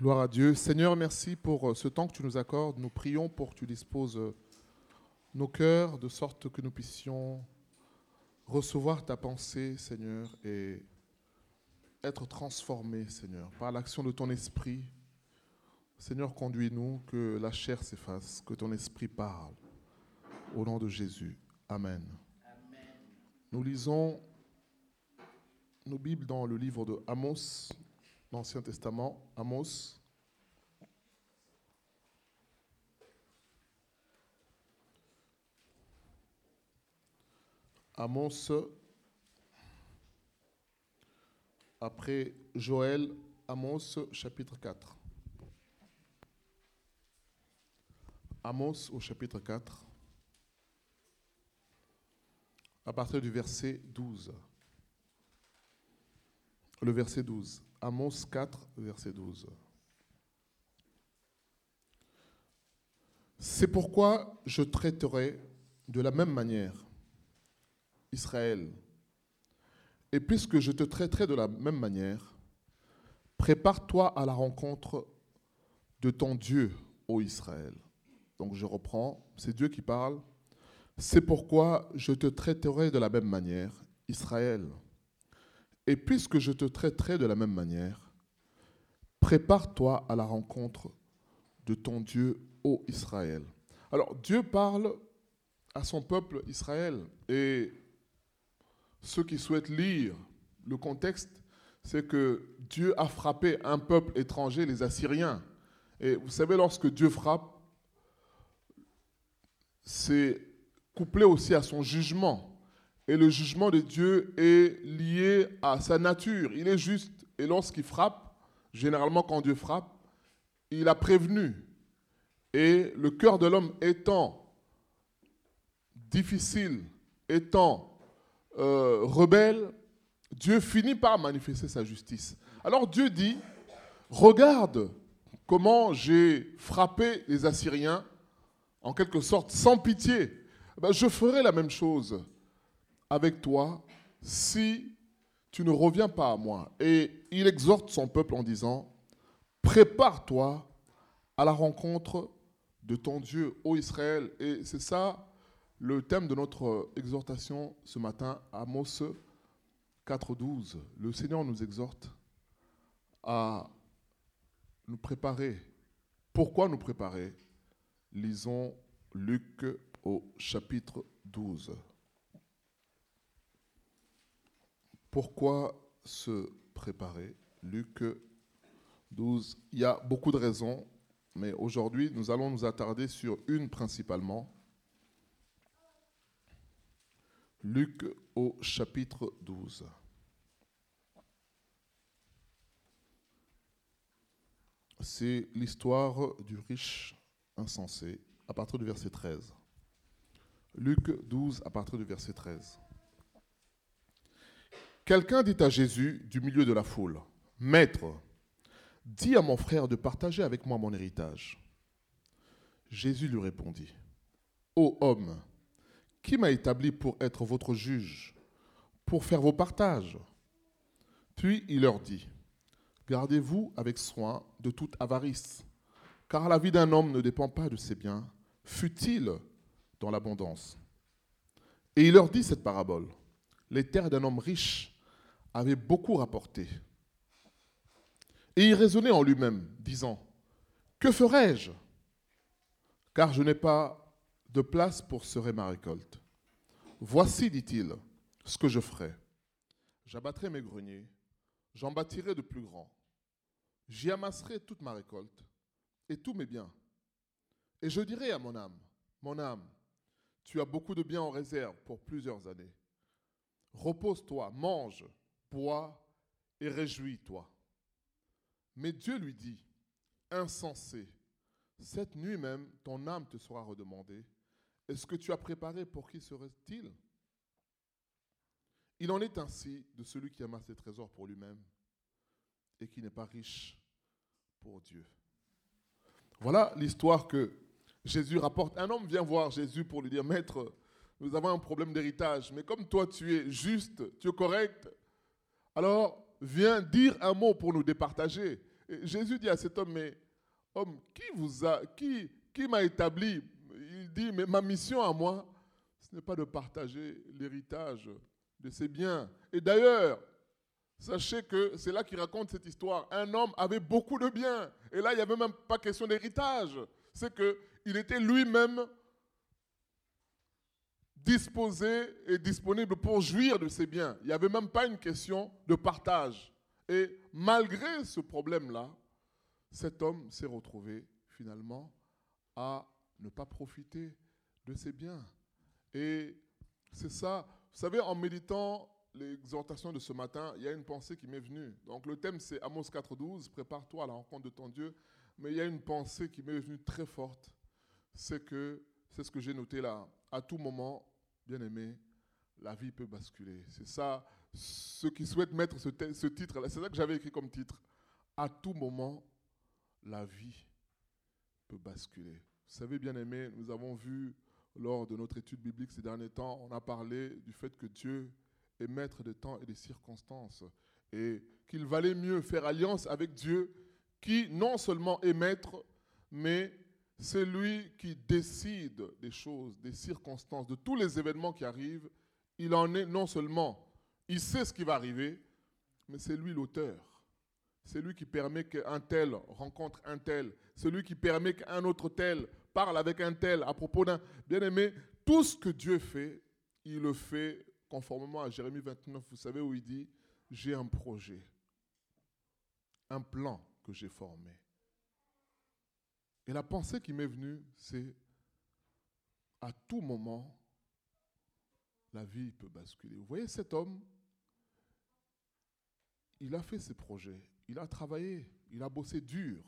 Gloire à Dieu. Seigneur, merci pour ce temps que tu nous accordes. Nous prions pour que tu disposes nos cœurs de sorte que nous puissions recevoir ta pensée, Seigneur, et être transformés, Seigneur, par l'action de ton esprit. Seigneur, conduis-nous, que la chair s'efface, que ton esprit parle. Au nom de Jésus. Amen. Amen. Nous lisons nos Bibles dans le livre de Amos, l'Ancien Testament, Amos. Amos, après Joël, Amos, chapitre 4. Amos au chapitre 4, à partir du verset 12. Le verset 12. Amos 4, verset 12. C'est pourquoi je traiterai de la même manière Israël. Et puisque je te traiterai de la même manière, prépare-toi à la rencontre de ton Dieu, ô Israël. Donc je reprends, c'est Dieu qui parle. C'est pourquoi je te traiterai de la même manière, Israël. Et puisque je te traiterai de la même manière, prépare-toi à la rencontre de ton Dieu, ô Israël. Alors Dieu parle à son peuple Israël. Et ceux qui souhaitent lire le contexte, c'est que Dieu a frappé un peuple étranger, les Assyriens. Et vous savez, lorsque Dieu frappe, c'est couplé aussi à son jugement. Et le jugement de Dieu est lié à sa nature. Il est juste. Et lorsqu'il frappe, généralement quand Dieu frappe, il a prévenu. Et le cœur de l'homme étant difficile, étant rebelle, Dieu finit par manifester sa justice. Alors Dieu dit, regarde comment j'ai frappé les Assyriens, en quelque sorte sans pitié. Je ferai la même chose avec toi si tu ne reviens pas à moi. Et il exhorte son peuple en disant, prépare-toi à la rencontre de ton Dieu, ô Israël. Et c'est ça le thème de notre exhortation ce matin, Amos 4.12. Le Seigneur nous exhorte à nous préparer. Pourquoi nous préparer? Lisons Luc au chapitre 12. Pourquoi se préparer? Luc 12. Il y a beaucoup de raisons, mais aujourd'hui, nous allons nous attarder sur une principalement. Luc au chapitre 12. C'est l'histoire du riche insensé, à partir du verset 13. Luc 12, à partir du verset 13. Quelqu'un dit à Jésus du milieu de la foule, « Maître, dis à mon frère de partager avec moi mon héritage. » Jésus lui répondit, « Ô homme, qui m'a établi pour être votre juge, pour faire vos partages ?» Puis il leur dit, « Gardez-vous avec soin de toute avarice, car la vie d'un homme ne dépend pas de ses biens, fût-il dans l'abondance. » Et il leur dit cette parabole. Les terres d'un homme riche avaient beaucoup rapporté. Et il raisonnait en lui-même, disant, « Que ferai-je? Car je n'ai pas de place pour serer ma récolte. Voici, dit-il, ce que je ferai. J'abattrai mes greniers, j'en bâtirai de plus grands. J'y amasserai toute ma récolte et tous mes biens. Et je dirai à mon âme, tu as beaucoup de biens en réserve pour plusieurs années. Repose-toi, mange, bois et réjouis-toi. Mais Dieu lui dit, insensé, cette nuit même, ton âme te sera redemandée. Est-ce que tu as préparé pour qui serait-il? Il en est ainsi de celui qui amasse ses trésors pour lui-même et qui n'est pas riche pour Dieu. » Voilà l'histoire que Jésus rapporte. Un homme vient voir Jésus pour lui dire, « Maître, nous avons un problème d'héritage, mais comme toi tu es juste, tu es correct, alors viens dire un mot pour nous départager. » Et Jésus dit à cet homme, mais homme, qui m'a établi? Il dit, mais ma mission à moi, ce n'est pas de partager l'héritage de ses biens. Et d'ailleurs, sachez que c'est là qu'il raconte cette histoire. Un homme avait beaucoup de biens. Et là, il n'y avait même pas question d'héritage. C'est qu'il était lui-même disposé et disponible pour jouir de ses biens. Il n'y avait même pas une question de partage. Et malgré ce problème-là, cet homme s'est retrouvé finalement à ne pas profiter de ses biens. Et c'est ça. Vous savez, en méditant l'exhortation de ce matin, il y a une pensée qui m'est venue. Donc le thème, c'est Amos 4.12, prépare-toi à la rencontre de ton Dieu. Mais il y a une pensée qui m'est venue très forte. C'est ce que j'ai noté là. À tout moment, bien aimé, la vie peut basculer. C'est ça, ceux qui souhaitent mettre ce titre-là, c'est ça que j'avais écrit comme titre. À tout moment, la vie peut basculer. Vous savez, bien aimé, nous avons vu lors de notre étude biblique ces derniers temps, on a parlé du fait que Dieu est maître des temps et des circonstances et qu'il valait mieux faire alliance avec Dieu qui non seulement est maître, mais c'est lui qui décide des choses, des circonstances, de tous les événements qui arrivent. Il en est non seulement, il sait ce qui va arriver, mais c'est lui l'auteur. C'est lui qui permet qu'un tel rencontre un tel. C'est lui qui permet qu'un autre tel parle avec un tel à propos d'un... Bien-aimé, tout ce que Dieu fait, il le fait conformément à Jérémie 29, vous savez où il dit « J'ai un projet, un plan que j'ai formé. » Et la pensée qui m'est venue, c'est à tout moment, la vie peut basculer. Vous voyez cet homme, il a fait ses projets, il a travaillé, il a bossé dur.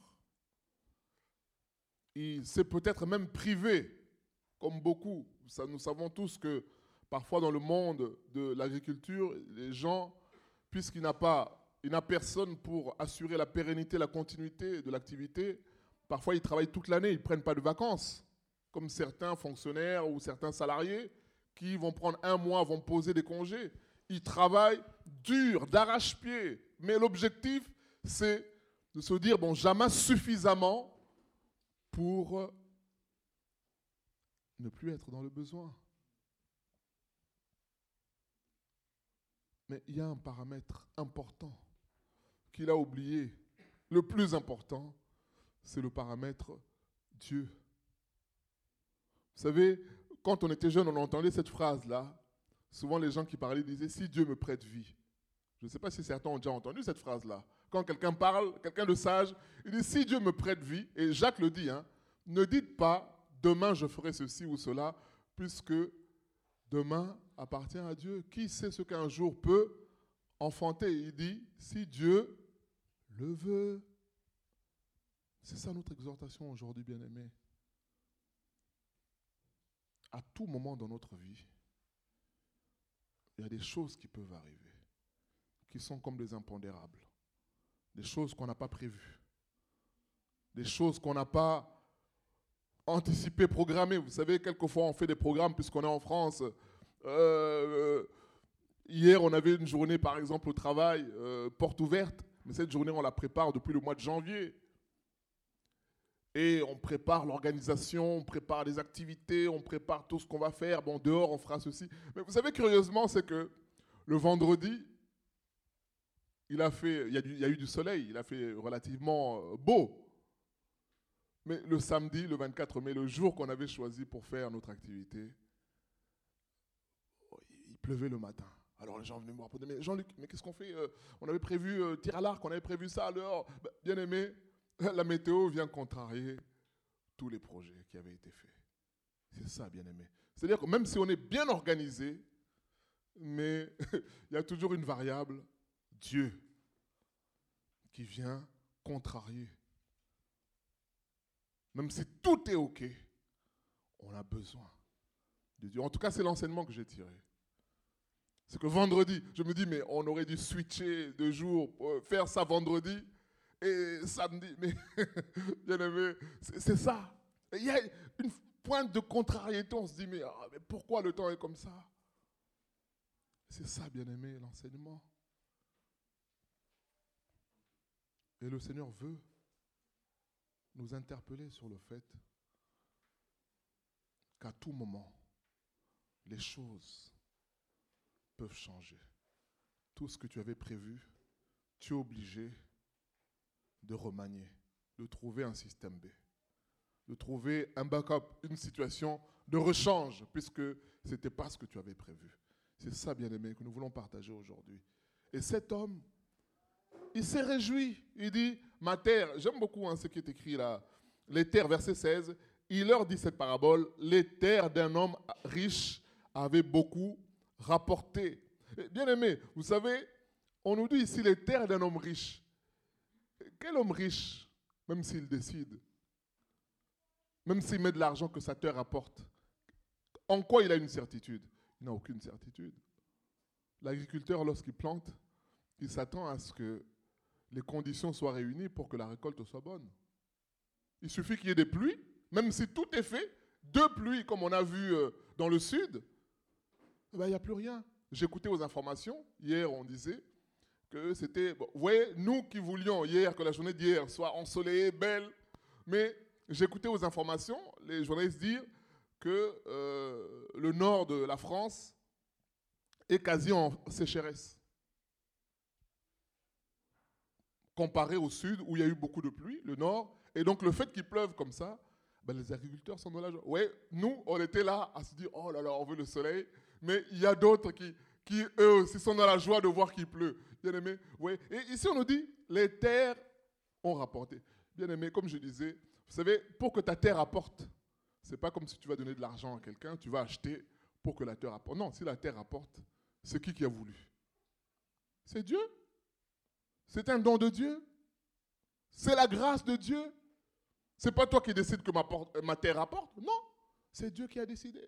Il s'est peut-être même privé, comme beaucoup. Nous savons tous que parfois dans le monde de l'agriculture, les gens, puisqu'il n'a personne pour assurer la pérennité, la continuité de l'activité, parfois ils travaillent toute l'année, ils ne prennent pas de vacances, comme certains fonctionnaires ou certains salariés qui vont prendre un mois, vont poser des congés. Ils travaillent dur, d'arrache-pied. Mais l'objectif, c'est de se dire, bon, j'amasse suffisamment pour ne plus être dans le besoin. Mais il y a un paramètre important qu'il a oublié. Le plus important, c'est le paramètre Dieu. Vous savez, quand on était jeune, on entendait cette phrase-là. Souvent, les gens qui parlaient disaient « si Dieu me prête vie ». Je ne sais pas si certains ont déjà entendu cette phrase-là. Quand quelqu'un parle, quelqu'un de sage, il dit « si Dieu me prête vie », et Jacques le dit, hein, ne dites pas « demain je ferai ceci ou cela », puisque demain appartient à Dieu. Qui sait ce qu'un jour peut enfanter? Il dit « si Dieu le veut ». C'est ça notre exhortation aujourd'hui, bien-aimés. À tout moment dans notre vie, il y a des choses qui peuvent arriver, qui sont comme des impondérables, des choses qu'on n'a pas prévues, des choses qu'on n'a pas anticipées, programmées. Vous savez, quelquefois on fait des programmes puisqu'on est en France. Hier, on avait une journée, par exemple, au travail, porte ouverte, mais cette journée, on la prépare depuis le mois de janvier. Et on prépare l'organisation, on prépare les activités, on prépare tout ce qu'on va faire. Bon, dehors, on fera ceci. Mais vous savez, curieusement, c'est que le vendredi, il y a eu du soleil, il a fait relativement beau. Mais le samedi, le 24 mai, le jour qu'on avait choisi pour faire notre activité, il pleuvait le matin. Alors les gens venaient me rappeler, mais Jean-Luc, mais qu'est-ce qu'on fait? On avait prévu tir à l'arc, on avait prévu ça alors. Bien aimé, la météo vient contrarier tous les projets qui avaient été faits. C'est ça, bien aimé. C'est-à-dire que même si on est bien organisé, mais il y a toujours une variable, Dieu, qui vient contrarier. Même si tout est OK, on a besoin de Dieu. En tout cas, c'est l'enseignement que j'ai tiré. C'est que vendredi, je me dis, mais on aurait dû switcher de jour, faire ça vendredi et samedi. Mais, bien aimé, c'est ça. Il y a une pointe de contrariété, on se dit, mais pourquoi le temps est comme ça? C'est ça, bien aimé, l'enseignement. Et le Seigneur veut nous interpeller sur le fait qu'à tout moment, les choses peuvent changer. Tout ce que tu avais prévu, tu es obligé de remanier, de trouver un système B, de trouver un backup, une situation de rechange, puisque ce n'était pas ce que tu avais prévu. C'est ça, bien-aimé, que nous voulons partager aujourd'hui. Et cet homme, il s'est réjoui. Il dit, ma terre, j'aime beaucoup ce qui est écrit là, les terres, verset 16, il leur dit cette parabole, les terres d'un homme riche avaient beaucoup rapporté. Bien-aimé, vous savez, on nous dit ici les terres d'un homme riche. Quel homme riche, même s'il décide, même s'il met de l'argent que sa terre apporte, en quoi il a une certitude? Il n'a aucune certitude. L'agriculteur, lorsqu'il plante, il s'attend à ce que les conditions soient réunies pour que la récolte soit bonne. Il suffit qu'il y ait des pluies, même si tout est fait, 2 pluies comme on a vu dans le sud, il n'y a plus rien. J'écoutais aux informations, hier on disait que c'était... Bon, vous voyez, nous qui voulions hier que la journée d'hier soit ensoleillée, belle, mais j'écoutais aux informations les journalistes dire que le nord de la France est quasi en sécheresse. Comparé au sud où il y a eu beaucoup de pluie, le nord, et donc le fait qu'il pleuve comme ça, les agriculteurs sont dans la joie. Oui, nous, on était là à se dire, oh là là, on veut le soleil, mais il y a d'autres qui eux aussi, sont dans la joie de voir qu'il pleut. Bien aimé, oui. Et ici, on nous dit, les terres ont rapporté. Bien aimé, comme je disais, vous savez, pour que ta terre apporte, c'est pas comme si tu vas donner de l'argent à quelqu'un, tu vas acheter pour que la terre apporte. Non, si la terre apporte, c'est qui a voulu? C'est Dieu. C'est un don de Dieu. C'est la grâce de Dieu. C'est pas toi qui décides que ma terre apporte. Non, c'est Dieu qui a décidé.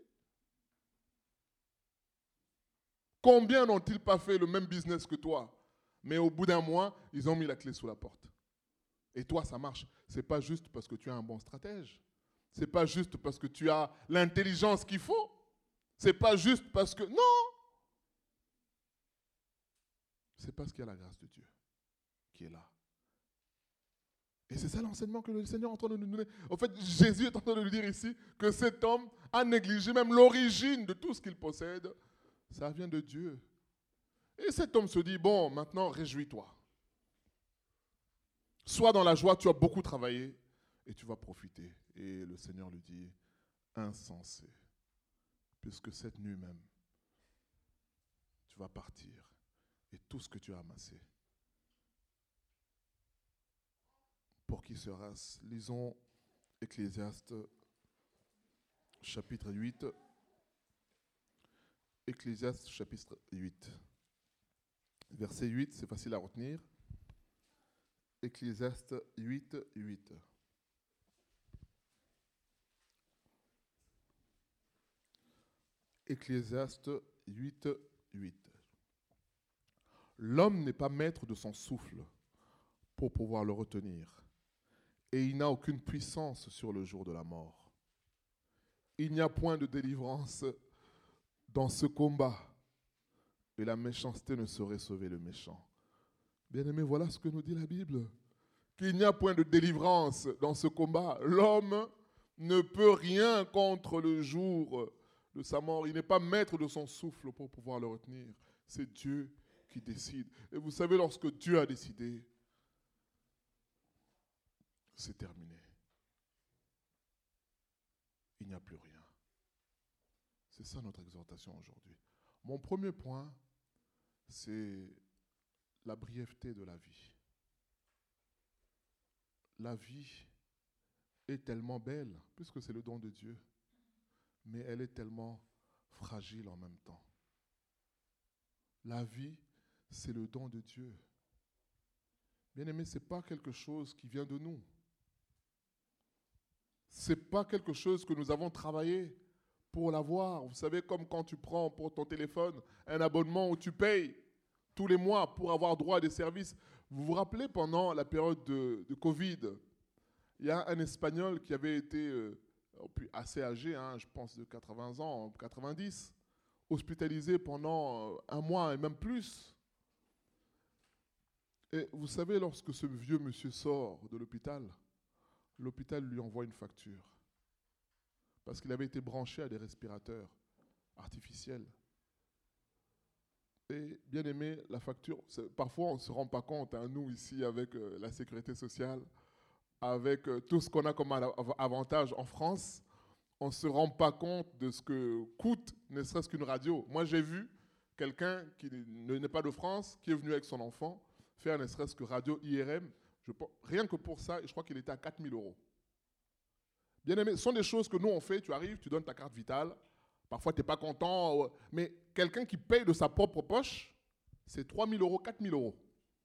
Combien n'ont-ils pas fait le même business que toi? Mais au bout d'un mois, ils ont mis la clé sous la porte. Et toi, ça marche. Ce n'est pas juste parce que tu es un bon stratège. Ce n'est pas juste parce que tu as l'intelligence qu'il faut. Ce n'est pas juste parce que... Non! C'est parce qu'il y a la grâce de Dieu qui est là. Et c'est ça l'enseignement que le Seigneur est en train de nous donner. En fait, Jésus est en train de nous dire ici que cet homme a négligé même l'origine de tout ce qu'il possède. Ça vient de Dieu. Et cet homme se dit, bon, maintenant, réjouis-toi. Sois dans la joie, tu as beaucoup travaillé et tu vas profiter. Et le Seigneur lui dit, insensé, puisque cette nuit même, tu vas partir et tout ce que tu as amassé, pour qui sera-ce? Lisons Ecclésiaste chapitre 8. Ecclésiaste chapitre 8. Verset 8, c'est facile à retenir. Ecclésiaste 8, 8. Ecclésiaste 8, 8. L'homme n'est pas maître de son souffle pour pouvoir le retenir, et il n'a aucune puissance sur le jour de la mort. Il n'y a point de délivrance dans ce combat, et la méchanceté ne saurait sauver le méchant. Bien-aimés, voilà ce que nous dit la Bible, qu'il n'y a point de délivrance dans ce combat. L'homme ne peut rien contre le jour de sa mort. Il n'est pas maître de son souffle pour pouvoir le retenir. C'est Dieu qui décide. Et vous savez, lorsque Dieu a décidé, c'est terminé. Il n'y a plus rien. C'est ça notre exhortation aujourd'hui. Mon premier point, c'est la brièveté de la vie. La vie est tellement belle, puisque c'est le don de Dieu, mais elle est tellement fragile en même temps. La vie, c'est le don de Dieu. Bien-aimé, ce n'est pas quelque chose qui vient de nous. Ce n'est pas quelque chose que nous avons travaillé pour l'avoir. Vous savez, comme quand tu prends pour ton téléphone un abonnement où tu payes tous les mois pour avoir droit à des services. Vous vous rappelez, pendant la période de Covid, il y a un Espagnol qui avait été assez âgé, je pense de 80 ans, 90, hospitalisé pendant un mois et même plus. Et vous savez, lorsque ce vieux monsieur sort de l'hôpital lui envoie une facture. Parce qu'il avait été branché à des respirateurs artificiels. Et bien aimé, la facture, parfois on ne se rend pas compte, hein, nous ici avec la sécurité sociale, avec tout ce qu'on a comme avantage en France, on ne se rend pas compte de ce que coûte ne serait-ce qu'une radio. Moi j'ai vu quelqu'un qui n'est pas de France, qui est venu avec son enfant, faire ne serait-ce que radio IRM, rien que pour ça, je crois qu'il était à 4 000 euros. Bien aimé, ce sont des choses que nous on fait, tu arrives, tu donnes ta carte vitale, parfois tu n'es pas content, mais quelqu'un qui paye de sa propre poche, c'est 3 000 euros, 4 000 euros.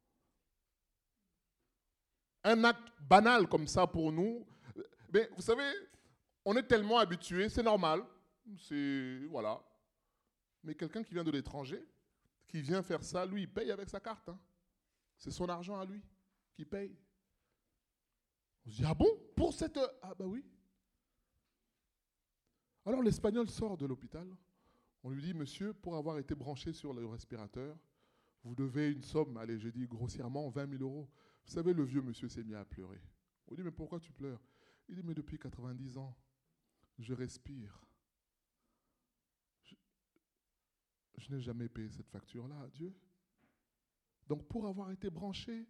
Un acte banal comme ça pour nous, mais vous savez, on est tellement habitués, c'est normal, voilà. Mais quelqu'un qui vient de l'étranger, qui vient faire ça, lui, il paye avec sa carte. Hein. C'est son argent à lui qui paye. On se dit, ah bon, pour cette... Ah bah oui. Alors l'Espagnol sort de l'hôpital. On lui dit, monsieur, pour avoir été branché sur le respirateur, vous devez une somme, allez, je dis grossièrement 20 000 euros. Vous savez, le vieux monsieur s'est mis à pleurer. On lui dit, mais pourquoi tu pleures? Il dit, mais depuis 90 ans, je respire. Je n'ai jamais payé cette facture-là à Dieu. Donc pour avoir été branché,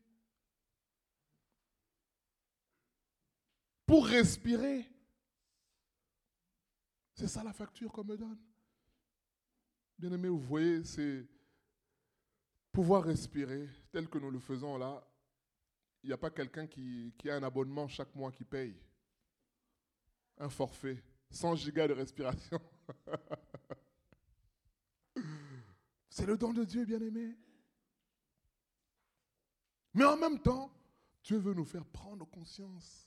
pour respirer, c'est ça la facture qu'on me donne. Bien aimé, vous voyez, c'est pouvoir respirer tel que nous le faisons là. Il n'y a pas quelqu'un qui a un abonnement chaque mois qui paye. Un forfait, 100 gigas de respiration. C'est le don de Dieu, bien aimé. Mais en même temps, Dieu veut nous faire prendre conscience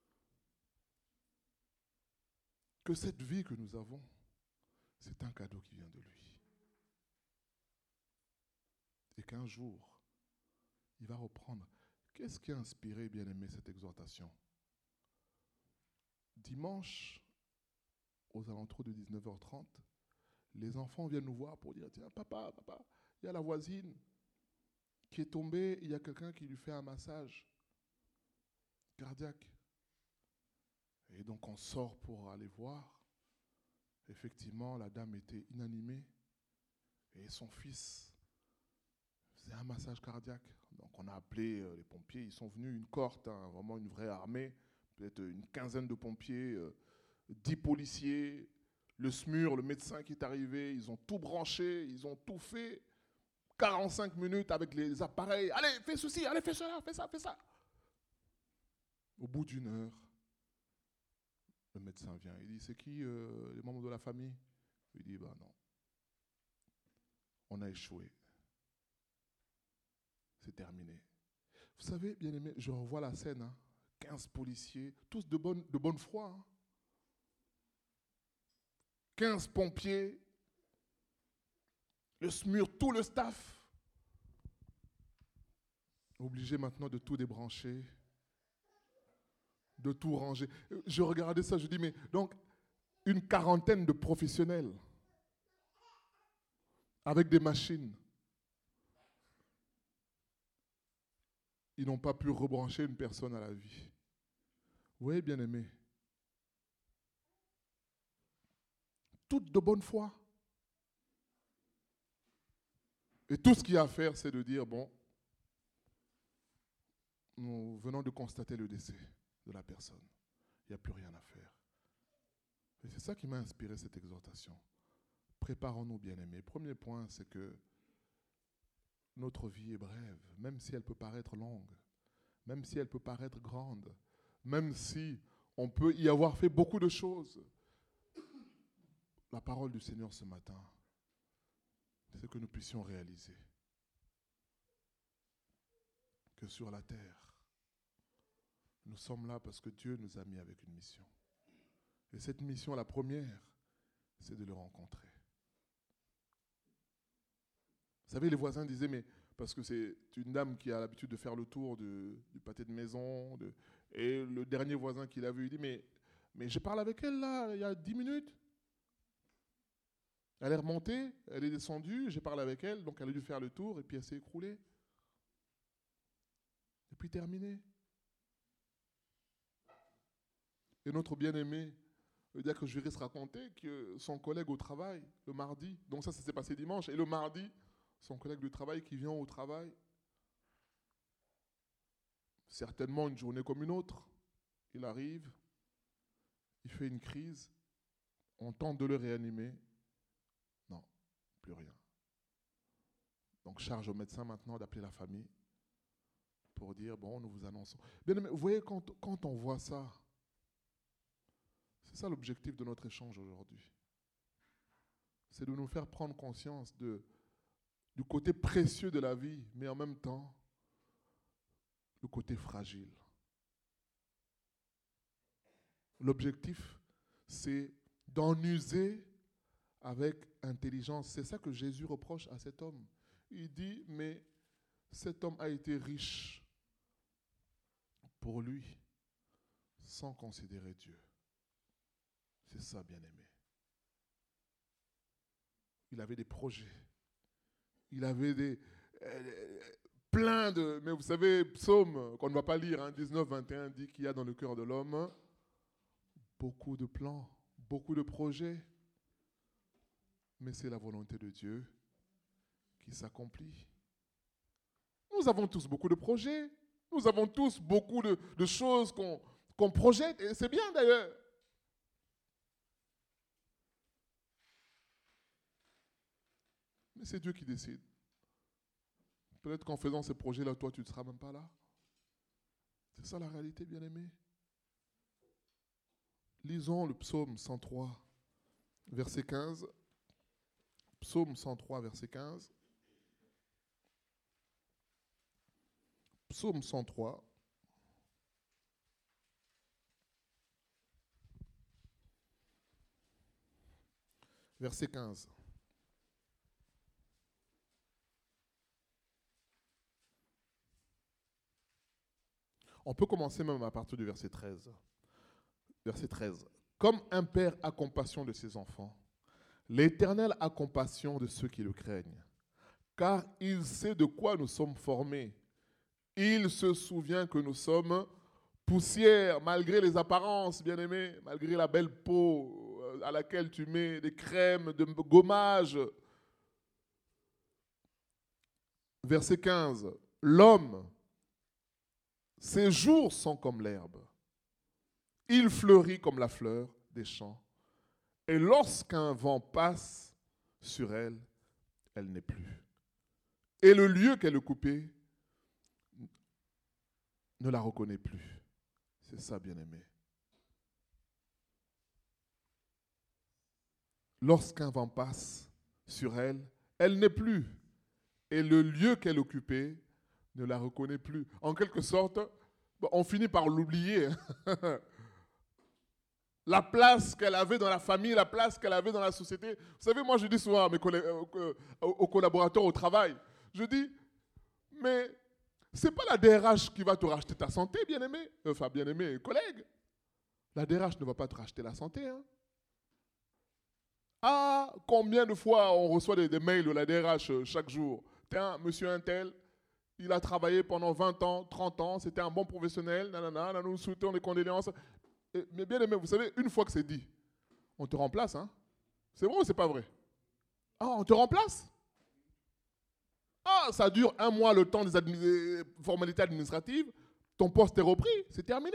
que cette vie que nous avons, c'est un cadeau qui vient de lui. Et qu'un jour, il va reprendre. Qu'est-ce qui a inspiré, bien aimé, cette exhortation? Dimanche, aux alentours de 19h30, les enfants viennent nous voir pour dire, tiens, papa, il y a la voisine qui est tombée, il y a quelqu'un qui lui fait un massage cardiaque. Et donc on sort pour aller voir. Effectivement, la dame était inanimée et son fils faisait un massage cardiaque. Donc on a appelé les pompiers, ils sont venus, une cohorte, hein, vraiment une vraie armée, peut-être une quinzaine de pompiers, 10 policiers, le SMUR, le médecin qui est arrivé, ils ont tout branché, ils ont tout fait. 45 minutes avec les appareils. Allez, fais ceci, allez, fais cela, fais ça, fais ça. Au bout d'une heure, le médecin vient. Il dit, c'est qui les membres de la famille? Il dit, bah non. On a échoué. C'est terminé. Vous savez, bien aimé, je revois la scène. Hein, 15 policiers, tous de bonne foi. Hein. 15 pompiers, le SMUR, tout le staff. Obligé maintenant de tout débrancher, de tout ranger. Je regardais ça, je dis, mais donc, une quarantaine de professionnels avec des machines. Ils n'ont pas pu rebrancher une personne à la vie. Vous voyez, bien aimé, toutes de bonne foi. Et tout ce qu'il y a à faire, c'est de dire, bon, nous venons de constater le décès de la personne. Il n'y a plus rien à faire. Et c'est ça qui m'a inspiré cette exhortation. Préparons-nous, bien-aimés. Premier point, c'est que notre vie est brève, même si elle peut paraître longue, même si elle peut paraître grande, même si on peut y avoir fait beaucoup de choses. La parole du Seigneur ce matin, c'est que nous puissions réaliser que sur la terre, nous sommes là parce que Dieu nous a mis avec une mission. Et cette mission, la première, c'est de le rencontrer. Vous savez, les voisins disaient, mais parce que c'est une dame qui a l'habitude de faire le tour du pâté de maison, et le dernier voisin qui l'a vu, il dit, mais j'ai parlé avec elle là, il y a 10 minutes. Elle est remontée, elle est descendue, j'ai parlé avec elle, donc elle a dû faire le tour, et puis elle s'est écroulée. puis terminé. Et notre bien-aimé, le diacre juriste racontait que son collègue au travail, le mardi, donc ça s'est passé dimanche, et le mardi, son collègue de travail qui vient au travail, certainement une journée comme une autre, il arrive, il fait une crise, on tente de le réanimer, non, plus rien. Donc charge au médecin maintenant d'appeler la famille pour dire, bon, nous vous annonçons. Bien aimé, vous voyez, quand on voit ça, c'est ça l'objectif de notre échange aujourd'hui. C'est de nous faire prendre conscience du côté précieux de la vie, mais en même temps, le côté fragile. L'objectif, c'est d'en user avec intelligence. C'est ça que Jésus reproche à cet homme. Il dit, mais cet homme a été riche pour lui, sans considérer Dieu. C'est ça, bien-aimé. Il avait des projets. Il avait plein de... Mais vous savez, Psaume, qu'on ne va pas lire, 19, 21, dit qu'il y a dans le cœur de l'homme beaucoup de plans, beaucoup de projets. Mais c'est la volonté de Dieu qui s'accomplit. Nous avons tous beaucoup de projets. Nous avons tous beaucoup de choses qu'on projette. Et c'est bien d'ailleurs. Mais c'est Dieu qui décide. Peut-être qu'en faisant ces projets-là, toi, tu ne seras même pas là. C'est ça la réalité, bien-aimé. Lisons le psaume 103, verset 15. Psaume 103, verset 15. Psaume 103. Verset 15. On peut commencer même à partir du verset 13. Verset 13. Comme un père a compassion de ses enfants, l'Éternel a compassion de ceux qui le craignent, car il sait de quoi nous sommes formés. Il se souvient que nous sommes poussière, malgré les apparences, bien-aimés, malgré la belle peau à laquelle tu mets des crèmes de gommage. Verset 15. L'homme, ses jours sont comme l'herbe. Il fleurit comme la fleur des champs. Et lorsqu'un vent passe sur elle, elle n'est plus. Et le lieu qu'elle occupait ne la reconnaît plus. C'est ça, bien-aimé. Lorsqu'un vent passe sur elle, elle n'est plus. Et le lieu qu'elle occupait ne la reconnaît plus. En quelque sorte, on finit par l'oublier. La place qu'elle avait dans la famille, la place qu'elle avait dans la société. Vous savez, moi je dis souvent à mes aux collaborateurs au travail, je dis, mais ce n'est pas la DRH qui va te racheter ta santé, bien-aimé, enfin bien-aimé collègue. La DRH ne va pas te racheter la santé. Hein. Ah, combien de fois on reçoit des mails de la DRH chaque jour. Tiens, monsieur Intel, il a travaillé pendant 20 ans, 30 ans, c'était un bon professionnel, nanana, nous souhaitons des condoléances. Mais bien aimé, vous savez, une fois que c'est dit, on te remplace. Hein? C'est vrai ou c'est pas vrai? Ah, on te remplace? Ah, ça dure un mois le temps des formalités administratives, ton poste est repris, c'est terminé.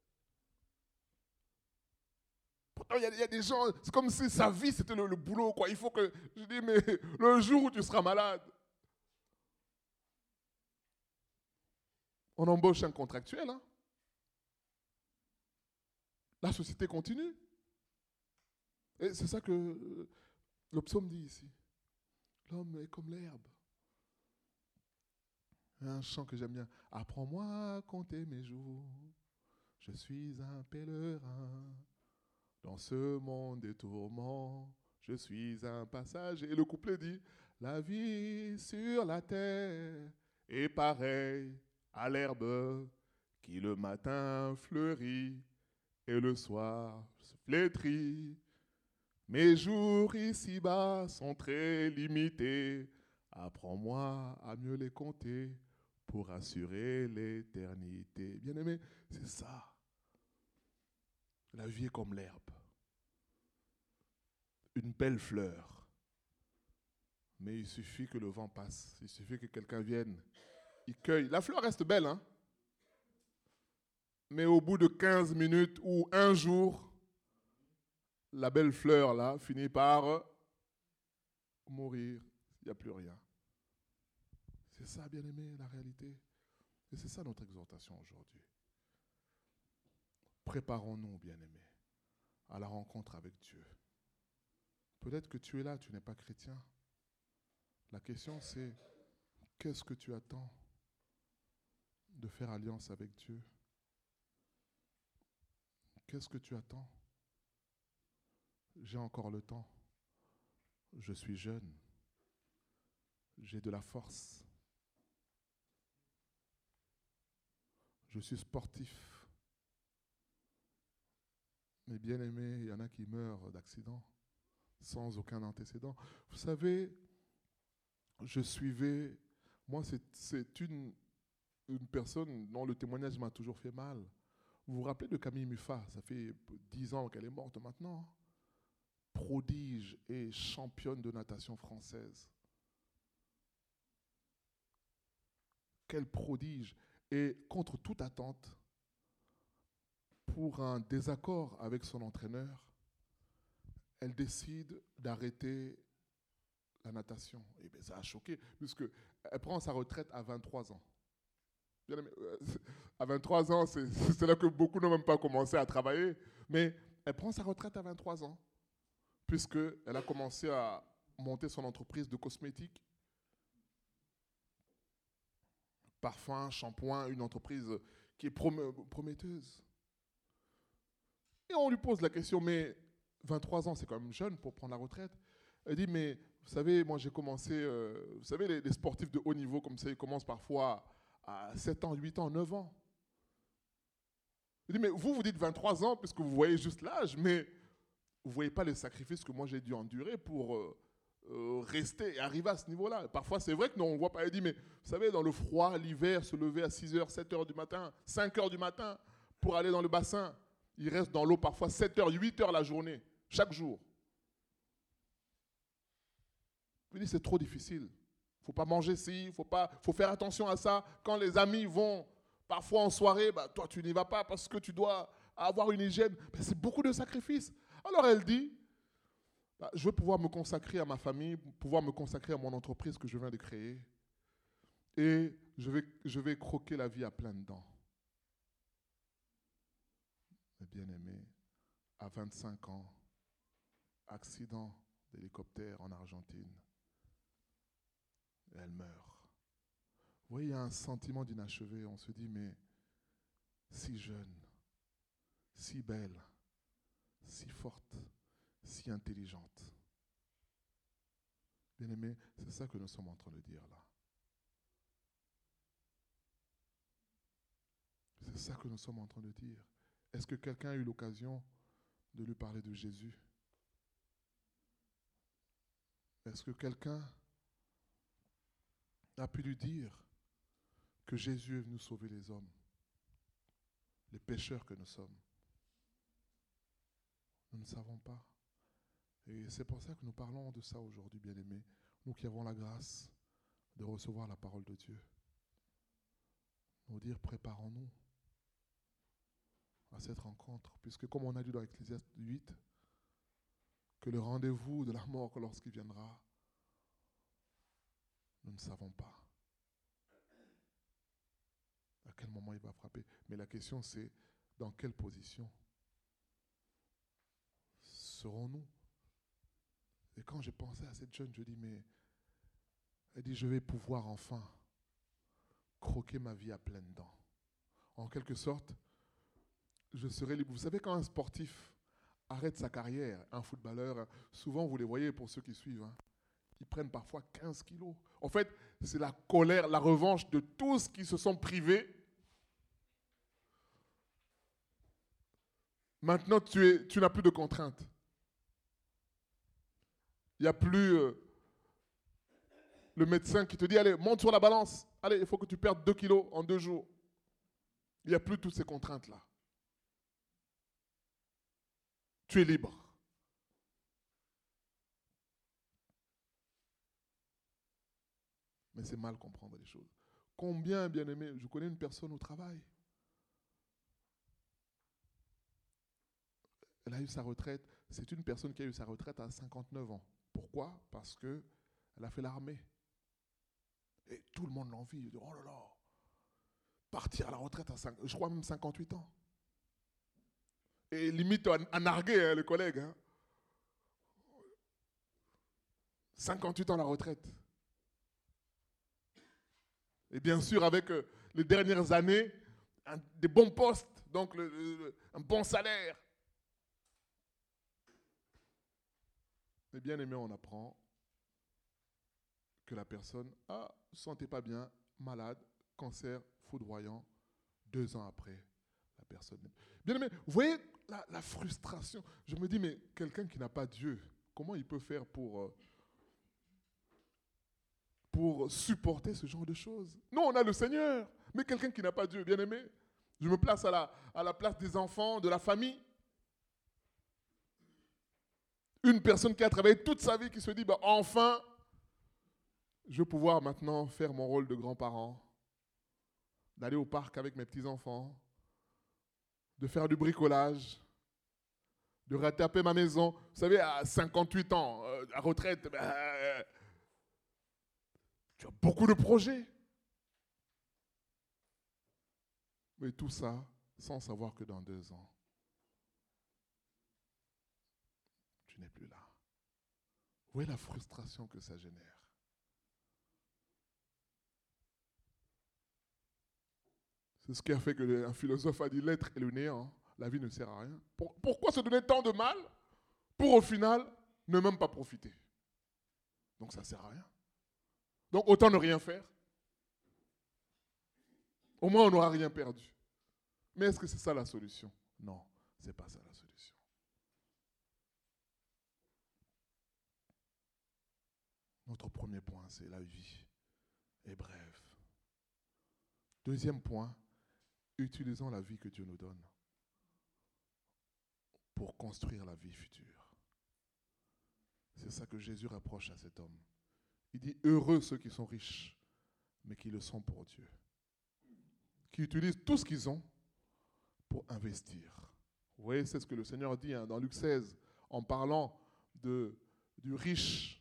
Pourtant, il y a des gens, c'est comme si sa vie c'était le boulot, quoi. Il faut que, je dis, mais le jour où tu seras malade, on embauche un contractuel. Hein? La société continue. Et c'est ça que le psaume dit ici. L'homme est comme l'herbe. Un chant que j'aime bien. Apprends-moi à compter mes jours. Je suis un pèlerin. Dans ce monde des tourments, je suis un passager. Et le couplet dit, la vie sur la terre est pareille à l'herbe qui le matin fleurit et le soir se flétrit. Mes jours ici-bas sont très limités. Apprends-moi à mieux les compter pour assurer l'éternité. Bien-aimé, c'est ça. La vie est comme l'herbe. Une belle fleur. Mais il suffit que le vent passe. Il suffit que quelqu'un vienne. Il cueille. La fleur reste belle, hein? Mais au bout de 15 minutes ou un jour, la belle fleur, là, finit par mourir. Il n'y a plus rien. C'est ça, bien-aimé, la réalité. Et c'est ça notre exhortation aujourd'hui. Préparons-nous, bien-aimés, à la rencontre avec Dieu. Peut-être que tu es là, tu n'es pas chrétien. La question c'est, qu'est-ce que tu attends de faire alliance avec Dieu? Qu'est-ce que tu attends? J'ai encore le temps. Je suis jeune. J'ai de la force. Je suis sportif. Mais bien aimé, il y en a qui meurent d'accident, sans aucun antécédent. Vous savez, je suivais... Moi, c'est une personne dont le témoignage m'a toujours fait mal. Vous vous rappelez de Camille Muffat? Ça fait 10 ans qu'elle est morte maintenant. Prodige et championne de natation française. Quel prodige! Et contre toute attente, pour un désaccord avec son entraîneur, elle décide d'arrêter la natation. Et bien ça a choqué, puisqu'elle prend sa retraite à 23 ans. Bien aimé, à 23 ans, c'est là que beaucoup n'ont même pas commencé à travailler. Mais elle prend sa retraite à 23 ans, puisqu'elle a commencé à monter son entreprise de cosmétiques. Parfum, shampoing, une entreprise qui est prometteuse. Et on lui pose la question, mais 23 ans, c'est quand même jeune pour prendre la retraite. Elle dit, mais vous savez, moi j'ai commencé, vous savez, les sportifs de haut niveau comme ça, ils commencent parfois à 7 ans, 8 ans, 9 ans. Elle dit, mais vous dites 23 ans, puisque vous voyez juste l'âge, mais vous ne voyez pas les sacrifices que moi j'ai dû endurer pour rester et arriver à ce niveau-là. Parfois, c'est vrai que non, on ne voit pas. Elle dit, mais vous savez, dans le froid, l'hiver, se lever à 6h, 7h du matin, 5h du matin pour aller dans le bassin. Il reste dans l'eau parfois 7h, 8h la journée, chaque jour. Il dit, c'est trop difficile. Il ne faut pas manger ci, faut faire attention à ça. Quand les amis vont parfois en soirée, bah, toi, tu n'y vas pas parce que tu dois avoir une hygiène. Bah, c'est beaucoup de sacrifices. Alors elle dit, bah, je veux pouvoir me consacrer à ma famille, pouvoir me consacrer à mon entreprise que je viens de créer. Et je vais croquer la vie à pleines dents. Mais bien aimé, à 25 ans, accident d'hélicoptère en Argentine. Et elle meurt. Vous voyez, il y a un sentiment d'inachevé. On se dit, mais si jeune, si belle, si forte, si intelligente. Bien-aimé, c'est ça que nous sommes en train de dire là. C'est ça que nous sommes en train de dire. Est-ce que quelqu'un a eu l'occasion de lui parler de Jésus? Est-ce que quelqu'un a pu lui dire que Jésus est venu sauver les hommes, les pécheurs que nous sommes? Nous ne savons pas. Et c'est pour ça que nous parlons de ça aujourd'hui, bien-aimés. Nous qui avons la grâce de recevoir la parole de Dieu. Nous dire, préparons-nous à cette rencontre, puisque comme on a lu dans Ecclésiaste 8, que le rendez-vous de la mort lorsqu'il viendra, nous ne savons pas à quel moment il va frapper. Mais la question c'est, dans quelle position serons-nous? Et quand j'ai pensé à cette jeune, je dis, mais elle dit, je vais pouvoir enfin croquer ma vie à pleines dents. En quelque sorte, je serai libre. Vous savez, quand un sportif arrête sa carrière, un footballeur, souvent vous les voyez pour ceux qui suivent, hein, ils prennent parfois 15 kilos. En fait, c'est la colère, la revanche de tous qui se sont privés. Maintenant, tu n'as plus de contraintes. Il n'y a plus le médecin qui te dit, allez, monte sur la balance. Allez, il faut que tu perdes 2 kilos en 2 jours. Il n'y a plus toutes ces contraintes-là. Tu es libre. Mais c'est mal comprendre les choses. Combien, bien aimé, je connais une personne au travail. Elle a eu sa retraite. C'est une personne qui a eu sa retraite à 59 ans. Pourquoi? Parce qu'elle a fait l'armée. Et tout le monde l'envie. Il dit, oh là là, partir à la retraite à je crois même 58 ans. Et limite à narguer hein, les collègues. Hein. 58 ans la retraite. Et bien sûr, avec les dernières années, des bons postes, donc un bon salaire. Mais bien aimé, on apprend que la personne ne se sentait pas bien, malade, cancer foudroyant, 2 ans après, la personne. Bien aimé, vous voyez la frustration. Je me dis, mais quelqu'un qui n'a pas Dieu, comment il peut faire pour supporter ce genre de choses? Nous, on a le Seigneur, mais quelqu'un qui n'a pas Dieu, bien aimé, je me place à la place des enfants, de la famille. Une personne qui a travaillé toute sa vie, qui se dit, bah, enfin, je vais pouvoir maintenant faire mon rôle de grand-parent, d'aller au parc avec mes petits-enfants, de faire du bricolage, de retaper ma maison. Vous savez, à 58 ans, à retraite, tu as beaucoup de projets. Mais tout ça, sans savoir que dans 2 ans, tu n'es plus là. Vous voyez la frustration que ça génère. C'est ce qui a fait qu'un philosophe a dit l'être est le néant, la vie ne sert à rien. Pourquoi se donner tant de mal pour au final ne même pas profiter? Donc ça ne sert à rien. Donc autant ne rien faire. Au moins on n'aura rien perdu. Mais est-ce que c'est ça la solution? Non, ce n'est pas ça la solution. Notre premier point, c'est la vie est brève. Deuxième point, utilisons la vie que Dieu nous donne pour construire la vie future. C'est ça que Jésus reproche à cet homme. Il dit, heureux ceux qui sont riches, mais qui le sont pour Dieu. Qui utilisent tout ce qu'ils ont pour investir. Vous voyez, c'est ce que le Seigneur dit dans Luc 16, en parlant du riche.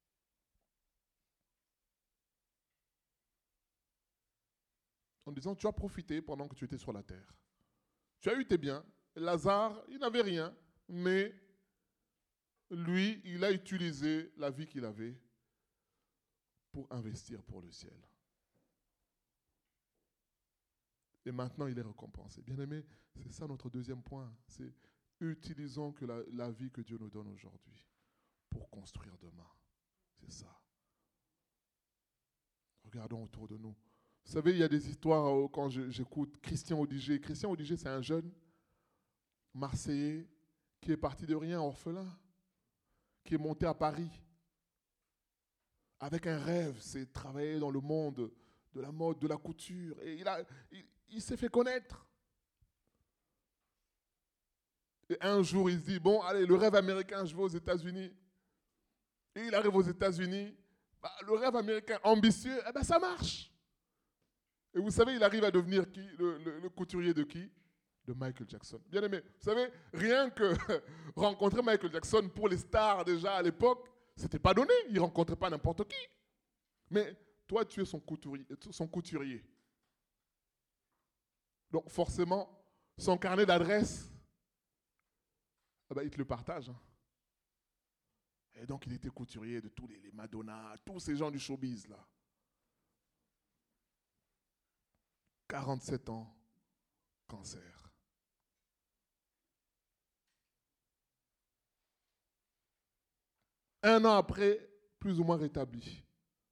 En disant, tu as profité pendant que tu étais sur la terre. Tu as eu tes biens. Lazare, il n'avait rien, mais lui, il a utilisé la vie qu'il avait pour investir pour le ciel. Et maintenant, il est récompensé. Bien-aimé, c'est ça notre deuxième point. C'est utilisons que la vie que Dieu nous donne aujourd'hui pour construire demain. C'est ça. Regardons autour de nous. Vous savez, il y a des histoires quand j'écoute Christian Audiger. Christian Audiger, c'est un jeune Marseillais qui est parti de rien, orphelin, qui est monté à Paris avec un rêve, c'est travailler dans le monde de la mode, de la couture. Et il s'est fait connaître. Et un jour, il se dit, bon, allez, le rêve américain, je vais aux États-Unis. Et il arrive aux États-Unis. Le rêve américain ambitieux, ça marche. Et vous savez, il arrive à devenir qui? Le couturier de qui? De Michael Jackson. Bien aimé, vous savez, rien que rencontrer Michael Jackson pour les stars déjà à l'époque, c'était pas donné. Il ne rencontrait pas n'importe qui. Mais toi, tu es son couturier. Donc forcément, son carnet d'adresse, il te le partage. Hein. Et donc, il était couturier de tous les Madonna, tous ces gens du showbiz, là. 47 ans, cancer. Un an après, plus ou moins rétabli.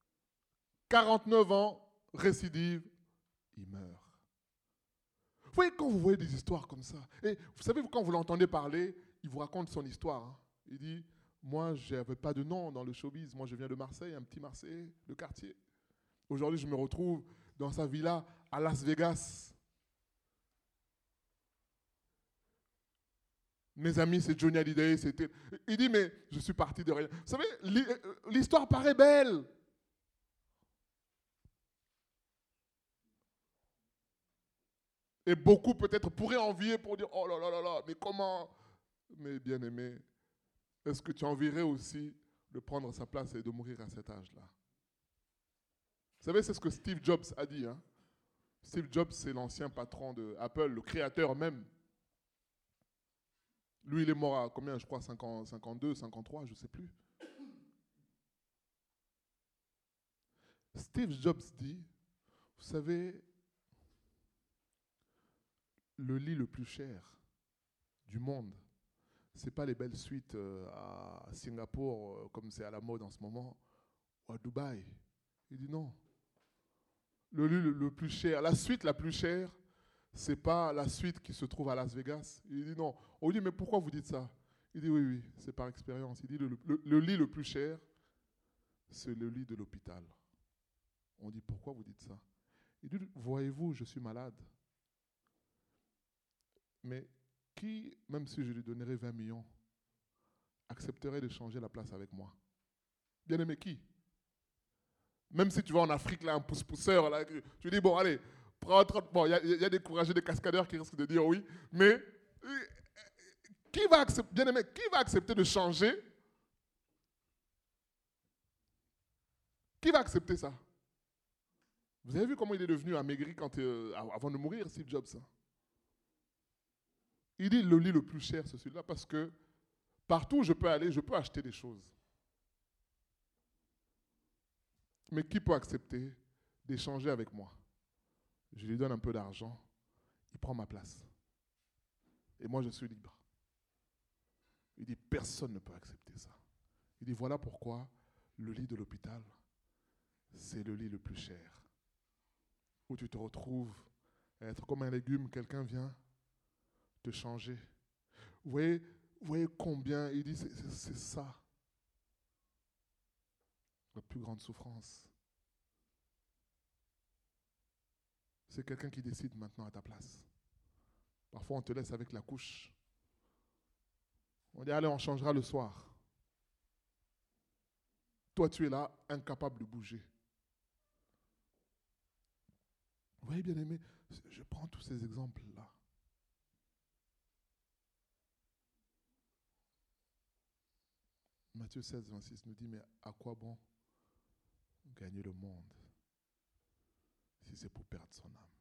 49 ans, récidive, il meurt. Vous voyez, quand vous voyez des histoires comme ça, et vous savez, quand vous l'entendez parler, il vous raconte son histoire. Hein. Il dit, moi, je n'avais pas de nom dans le showbiz. Moi, je viens de Marseille, un petit Marseillais de quartier. Aujourd'hui, je me retrouve dans sa villa à Las Vegas. Mes amis, c'est Johnny Hallyday. Il dit, mais je suis parti de rien. Vous savez, l'histoire paraît belle. Et beaucoup peut-être pourraient envier pour dire, oh là là là là, mais comment? Mais bien aimé, est-ce que tu envierais aussi de prendre sa place et de mourir à cet âge-là? Vous savez, c'est ce que Steve Jobs a dit. Hein? Steve Jobs, c'est l'ancien patron de Apple, le créateur même. Lui, il est mort à combien, je crois, 52, 53, je ne sais plus. Steve Jobs dit, vous savez, le lit le plus cher du monde, ce n'est pas les belles suites à Singapour, comme c'est à la mode en ce moment, ou à Dubaï. Il dit non. Le lit le plus cher, la suite la plus chère, ce n'est pas la suite qui se trouve à Las Vegas. Il dit non. On lui dit, mais pourquoi vous dites ça? Il dit oui, oui, c'est par expérience. Il dit le lit le plus cher, c'est le lit de l'hôpital. On dit, pourquoi vous dites ça? Il dit, voyez-vous, je suis malade. Mais qui, même si je lui donnerais 20 millions, accepterait de changer la place avec moi? Bien aimé, qui? Même si tu vas en Afrique, là, un pousse-pousseur, là, tu dis, bon, allez, prends 30. Bon, il y a des courageux, des cascadeurs qui risquent de dire oui, mais qui va accepter, bien aimé, qui va accepter de changer? Qui va accepter ça? Vous avez vu comment il est devenu amaigri avant de mourir, Steve Jobs? Il dit le lit le plus cher, c'est celui-là, parce que partout où je peux aller, je peux acheter des choses. Mais qui peut accepter d'échanger avec moi? Je lui donne un peu d'argent, il prend ma place. Et moi, je suis libre. Il dit, personne ne peut accepter ça. Il dit, voilà pourquoi le lit de l'hôpital, c'est le lit le plus cher. Où tu te retrouves à être comme un légume, quelqu'un vient te changer. Vous voyez combien, il dit, c'est ça, la plus grande souffrance. C'est quelqu'un qui décide maintenant à ta place. Parfois, on te laisse avec la couche. On dit, allez, on changera le soir. Toi, tu es là, incapable de bouger. Vous voyez, bien aimé, je prends tous ces exemples-là. Matthieu 16, 26 nous dit, mais à quoi bon gagner le monde si c'est pour perdre son âme?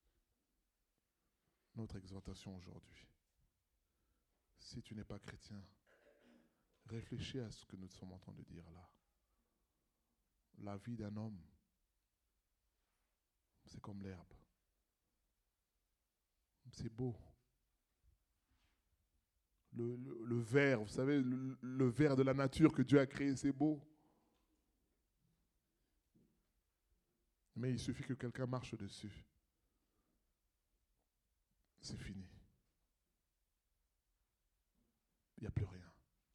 Notre exhortation aujourd'hui, si tu n'es pas chrétien, réfléchis à ce que nous sommes en train de dire là. La vie d'un homme, c'est comme l'herbe. C'est beau. Le verre, vous savez, le verre de la nature que Dieu a créé, c'est beau. Mais il suffit que quelqu'un marche dessus. C'est fini. Il n'y a plus rien.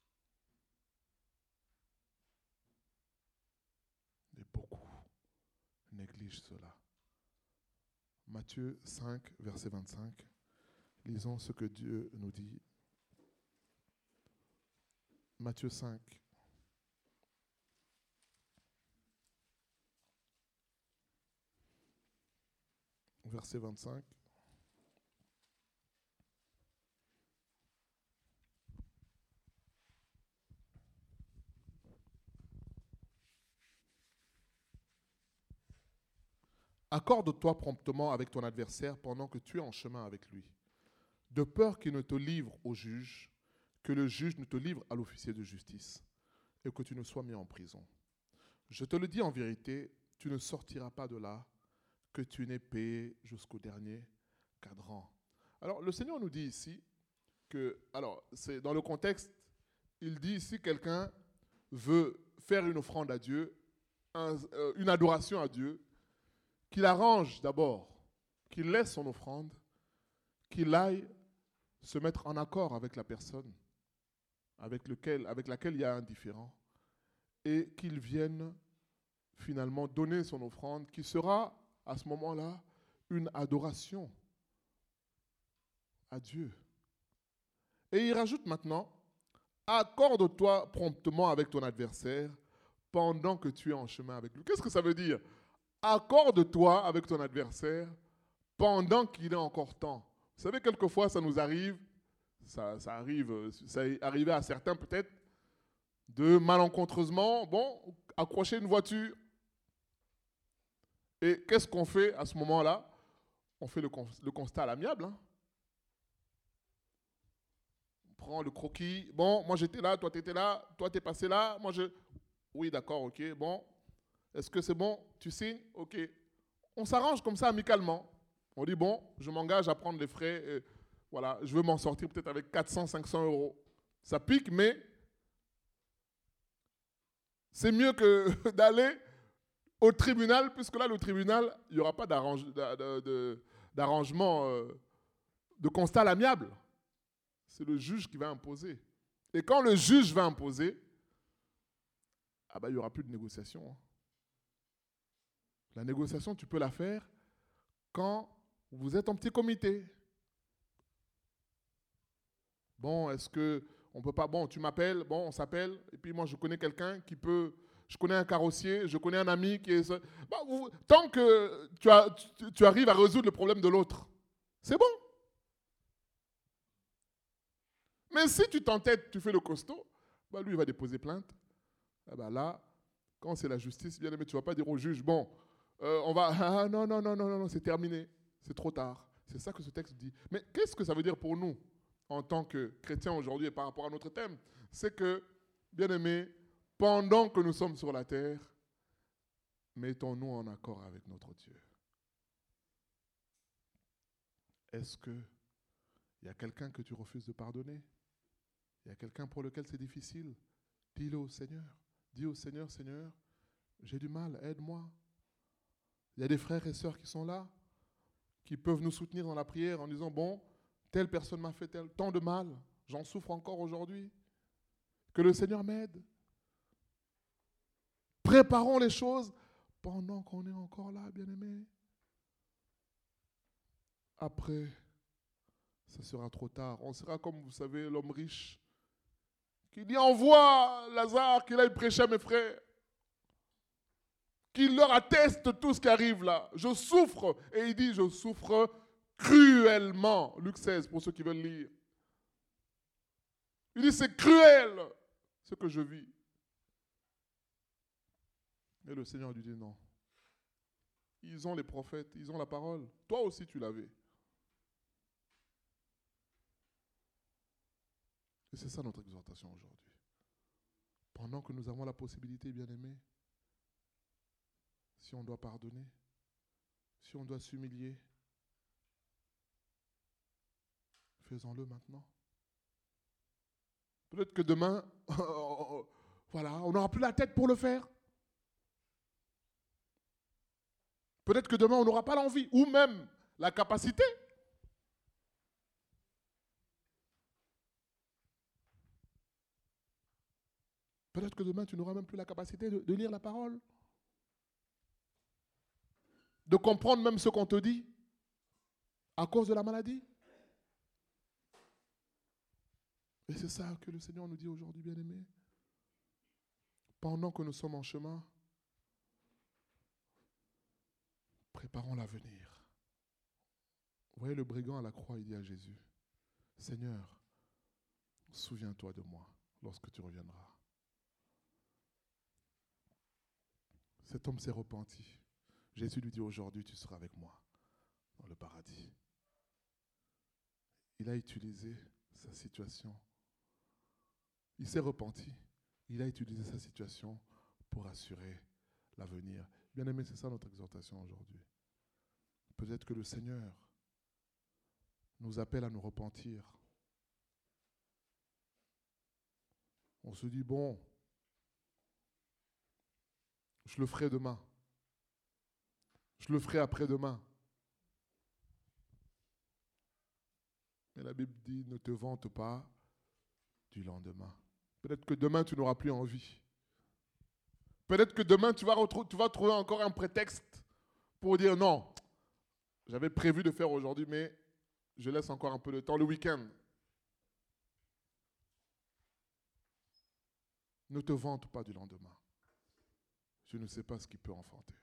Et beaucoup négligent cela. Matthieu 5, verset 25. Lisons ce que Dieu nous dit. Matthieu 5. Verset 25. Accorde-toi promptement avec ton adversaire pendant que tu es en chemin avec lui, de peur qu'il ne te livre au juge, que le juge ne te livre à l'officier de justice, et que tu ne sois mis en prison. Je te le dis en vérité, tu ne sortiras pas de là, que tu n'aies payé jusqu'au dernier cadran. Alors, le Seigneur nous dit ici que, alors, c'est dans le contexte, il dit si quelqu'un veut faire une offrande à Dieu, une adoration à Dieu, qu'il arrange d'abord, qu'il laisse son offrande, qu'il aille se mettre en accord avec la personne avec laquelle il y a un différend, et qu'il vienne finalement donner son offrande qui sera à ce moment-là, une adoration à Dieu. Et il rajoute maintenant, accorde-toi promptement avec ton adversaire pendant que tu es en chemin avec lui. Qu'est-ce que ça veut dire? Accorde-toi avec ton adversaire pendant qu'il est encore temps. Vous savez, quelquefois, ça nous arrive, ça est arrivé à certains peut-être, de malencontreusement, accrocher une voiture. Et qu'est-ce qu'on fait à ce moment-là? On fait le constat à l'amiable. On prend le croquis. Bon, moi j'étais là, toi t'étais là, toi t'es passé là, moi je... Oui, d'accord, ok, bon. Est-ce que c'est bon? Tu signes? Ok. On s'arrange comme ça amicalement. On dit, bon, je m'engage à prendre les frais. Voilà, je veux m'en sortir peut-être avec 400, 500 euros. Ça pique, mais c'est mieux que d'aller au tribunal, puisque là, le tribunal, il n'y aura pas d'arrangement, de constat à l'amiable. C'est le juge qui va imposer. Et quand le juge va imposer, il n'y aura plus de négociation. La négociation, tu peux la faire quand vous êtes en petit comité. Bon, est-ce que on peut pas... Bon, tu m'appelles, bon, on s'appelle, et puis moi, je connais quelqu'un qui peut... Je connais un carrossier, je connais un ami qui est... tant que tu arrives à résoudre le problème de l'autre, c'est bon. Mais si tu t'entêtes, tu fais le costaud, lui, il va déposer plainte. Là, quand c'est la justice, bien aimé, tu ne vas pas dire au juge, bon, on va... Ah, non, c'est terminé. C'est trop tard. C'est ça que ce texte dit. Mais qu'est-ce que ça veut dire pour nous, en tant que chrétiens aujourd'hui et par rapport à notre thème? C'est que, bien aimé, pendant que nous sommes sur la terre, mettons-nous en accord avec notre Dieu. Est-ce qu'il y a quelqu'un que tu refuses de pardonner? Il y a quelqu'un pour lequel c'est difficile? Dis-le au Seigneur. Dis au Seigneur, Seigneur, j'ai du mal, aide-moi. Il y a des frères et sœurs qui sont là, qui peuvent nous soutenir dans la prière en disant, bon, telle personne m'a fait tant de mal, j'en souffre encore aujourd'hui. Que le Seigneur m'aide. Préparons les choses pendant qu'on est encore là, bien-aimés. Après, ça sera trop tard. On sera comme, vous savez, l'homme riche qui dit, envoie Lazare qu'il aille prêcher à mes frères. Qu'il leur atteste tout ce qui arrive là. Je souffre. Et il dit, je souffre cruellement. Luc 16, pour ceux qui veulent lire. Il dit, c'est cruel ce que je vis. Et le Seigneur lui dit, non. Ils ont les prophètes, ils ont la parole. Toi aussi, tu l'avais. Et c'est ça notre exhortation aujourd'hui. Pendant que nous avons la possibilité, bien-aimés, si on doit pardonner, si on doit s'humilier, faisons-le maintenant. Peut-être que demain, voilà, on n'aura plus la tête pour le faire. Peut-être que demain, on n'aura pas l'envie ou même la capacité. Peut-être que demain, tu n'auras même plus la capacité de lire la parole. De comprendre même ce qu'on te dit à cause de la maladie. Et c'est ça que le Seigneur nous dit aujourd'hui, bien-aimés. Pendant que nous sommes en chemin, préparons l'avenir. Vous voyez le brigand à la croix, il dit à Jésus, Seigneur, souviens-toi de moi lorsque tu reviendras. Cet homme s'est repenti. Jésus lui dit, aujourd'hui, tu seras avec moi dans le paradis. Il a utilisé sa situation. Il s'est repenti. Il a utilisé sa situation pour assurer l'avenir. Bien-aimés, c'est ça notre exhortation aujourd'hui. Peut-être que le Seigneur nous appelle à nous repentir. On se dit, bon, je le ferai demain. Je le ferai après-demain. Mais la Bible dit, ne te vante pas du lendemain. Peut-être que demain, tu n'auras plus envie. Peut-être que demain, tu vas trouver encore un prétexte pour dire non, j'avais prévu de faire aujourd'hui, mais je laisse encore un peu de temps le week-end. Ne te vante pas du lendemain. Je ne sais pas ce qui peut enfanter.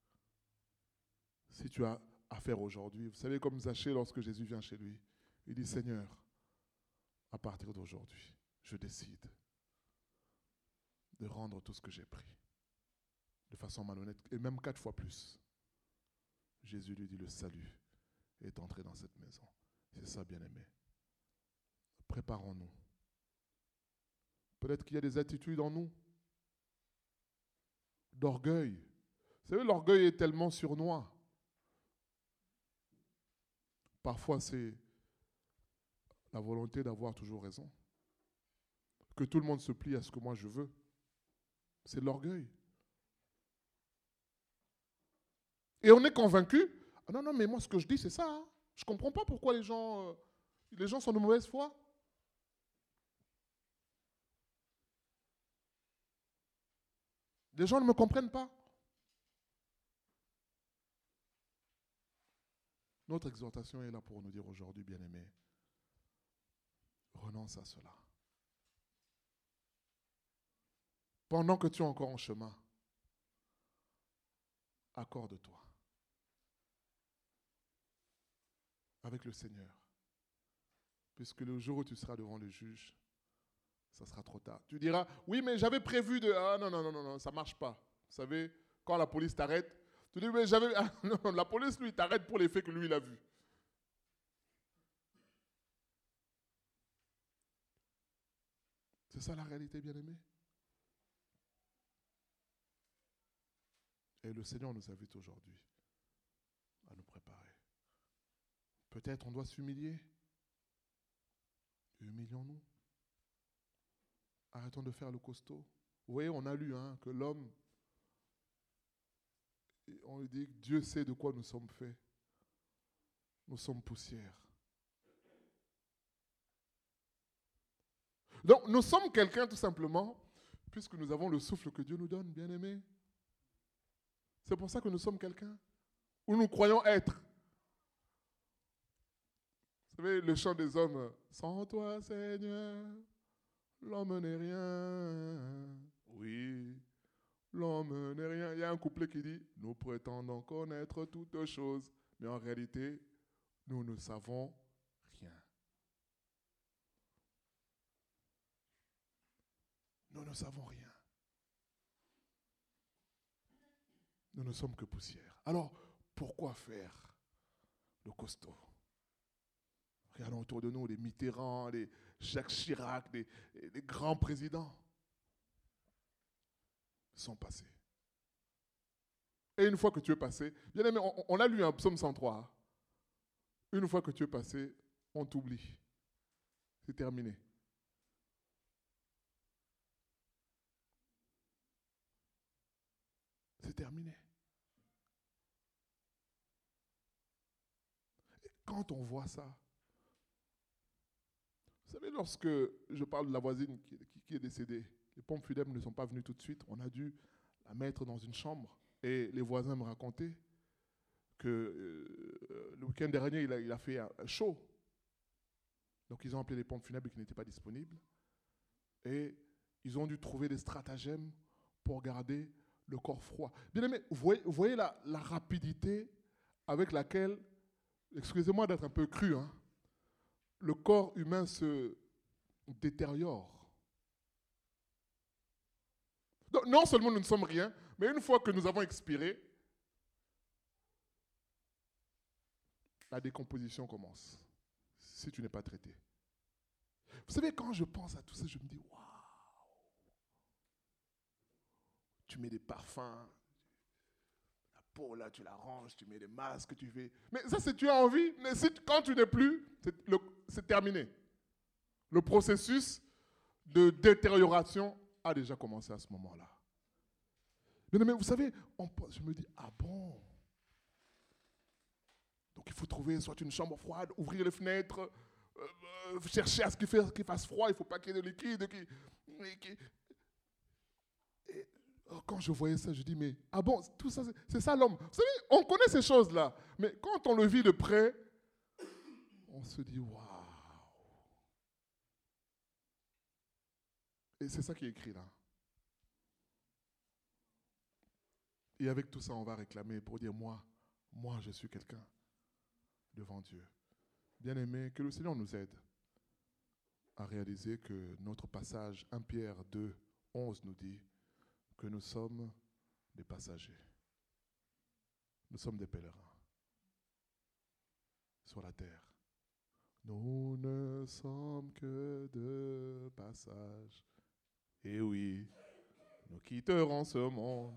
Si tu as affaire aujourd'hui, vous savez comme Zachée, lorsque Jésus vient chez lui, il dit Seigneur, à partir d'aujourd'hui, je décide de rendre tout ce que j'ai pris de façon malhonnête, et même 4 fois plus. Jésus lui dit le salut est entré dans cette maison. C'est ça, bien-aimé. Préparons-nous. Peut-être qu'il y a des attitudes en nous d'orgueil. Vous savez, l'orgueil est tellement sournois. Parfois, c'est la volonté d'avoir toujours raison. Que tout le monde se plie à ce que moi je veux. C'est de l'orgueil. Et on est convaincu. Ah non, non, mais moi ce que je dis c'est ça. Hein. Je ne comprends pas pourquoi les gens sont de mauvaise foi. Les gens ne me comprennent pas. Notre exhortation est là pour nous dire aujourd'hui, bien-aimés, renonce à cela. Pendant que tu es encore en chemin, accorde-toi avec le Seigneur. Puisque le jour où tu seras devant le juge, ça sera trop tard. Tu diras, oui, mais j'avais prévu de... Ah non, non, non, non, non, ça ne marche pas. Vous savez, quand la police t'arrête, tu dis, mais j'avais... Ah, non, la police, lui, t'arrête pour les faits que lui, il a vus. C'est ça la réalité, bien-aimé. Et le Seigneur nous invite aujourd'hui à nous préparer. Peut-être on doit s'humilier. Humilions-nous. Arrêtons de faire le costaud. Vous voyez, on a lu que l'homme, on lui dit que Dieu sait de quoi nous sommes faits. Nous sommes poussière. Donc, nous sommes quelqu'un tout simplement, puisque nous avons le souffle que Dieu nous donne, bien-aimés. C'est pour ça que nous sommes quelqu'un, ou nous croyons être. Vous savez, le chant des hommes, sans toi, Seigneur, l'homme n'est rien. Oui, l'homme n'est rien. Il y a un couplet qui dit, nous prétendons connaître toutes choses, mais en réalité, nous ne savons rien. Nous ne savons rien. Nous ne sommes que poussière. Alors, pourquoi faire le costaud? Regardons autour de nous les Mitterrand, les Jacques Chirac, les grands présidents sont passés. Et une fois que tu es passé, bien aimé, on a lu un psaume 103. Une fois que tu es passé, on t'oublie. C'est terminé. C'est terminé. Et quand on voit ça, vous savez, lorsque je parle de la voisine qui est décédée, les pompes funèbres ne sont pas venues tout de suite. On a dû la mettre dans une chambre. Et les voisins me racontaient que le week-end dernier, il a fait un chaud. Donc ils ont appelé les pompes funèbres qui n'étaient pas disponibles. Et ils ont dû trouver des stratagèmes pour garder le corps froid. Bien aimé, vous voyez la rapidité avec laquelle, excusez-moi d'être un peu cru, le corps humain se détériore. Donc, non seulement nous ne sommes rien, mais une fois que nous avons expiré, la décomposition commence, si tu n'es pas traité. Vous savez, quand je pense à tout ça, je me dis, waouh, tu mets des parfums, la peau là, tu la ranges, tu mets des masques, tu fais... Mais ça, c'est tu as envie, mais quand tu n'es plus, c'est terminé. Le processus de détérioration a déjà commencé à ce moment-là. Mais vous savez, je me dis, ah bon? Donc il faut trouver soit une chambre froide, ouvrir les fenêtres, chercher à ce qu'il fasse froid, il ne faut pas qu'il y ait de liquide. Et Quand je voyais ça, je dis, mais, ah bon, tout ça, c'est ça l'homme. Vous savez, on connaît ces choses-là. Mais quand on le vit de près, on se dit, waouh. Et c'est ça qui est écrit là. Et avec tout ça, on va réclamer pour dire, moi, je suis quelqu'un devant Dieu. Bien-aimé, que le Seigneur nous aide à réaliser que notre passage 1 Pierre 2, 11 nous dit que nous sommes des passagers. Nous sommes des pèlerins sur la terre. Nous ne sommes que de passage. Et oui, nous quitterons ce monde.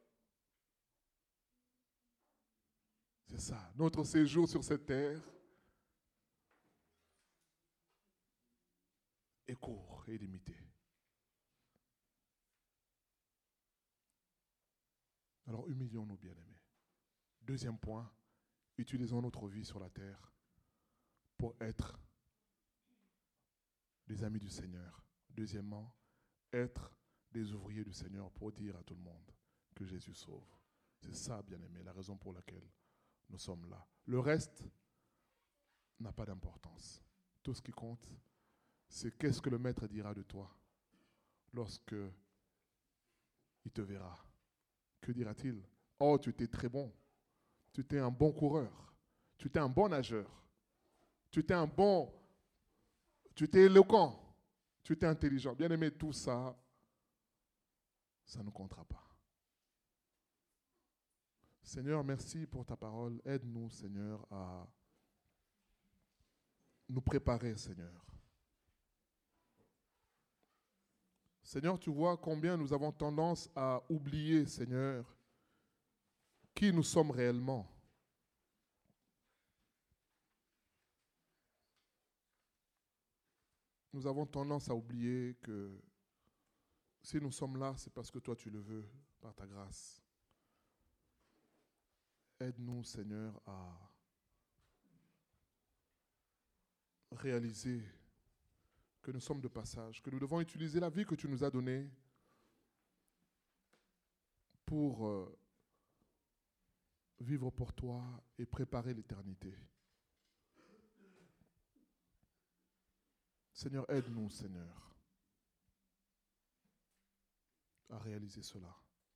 C'est ça, notre séjour sur cette terre est court et limité. Alors humilions-nous, bien-aimés. Deuxième point, utilisons notre vie sur la terre pour être des amis du Seigneur. Deuxièmement, être des ouvriers du Seigneur pour dire à tout le monde que Jésus sauve. C'est ça, bien-aimés, la raison pour laquelle nous sommes là. Le reste n'a pas d'importance. Tout ce qui compte, c'est qu'est-ce que le Maître dira de toi lorsque il te verra. Que dira-t-il? Oh, tu étais très bon. Tu étais un bon coureur. Tu étais un bon nageur. Tu étais tu étais éloquent. Tu étais intelligent. Bien aimé, tout ça, ça ne comptera pas. Seigneur, merci pour ta parole. Aide-nous, Seigneur, à nous préparer, Seigneur. Seigneur, tu vois combien nous avons tendance à oublier, Seigneur, qui nous sommes réellement. Nous avons tendance à oublier que si nous sommes là, c'est parce que toi tu le veux, par ta grâce. Aide-nous, Seigneur, à réaliser que nous sommes de passage, que nous devons utiliser la vie que tu nous as donnée pour vivre pour toi et préparer l'éternité. Seigneur, aide-nous, Seigneur, à réaliser cela.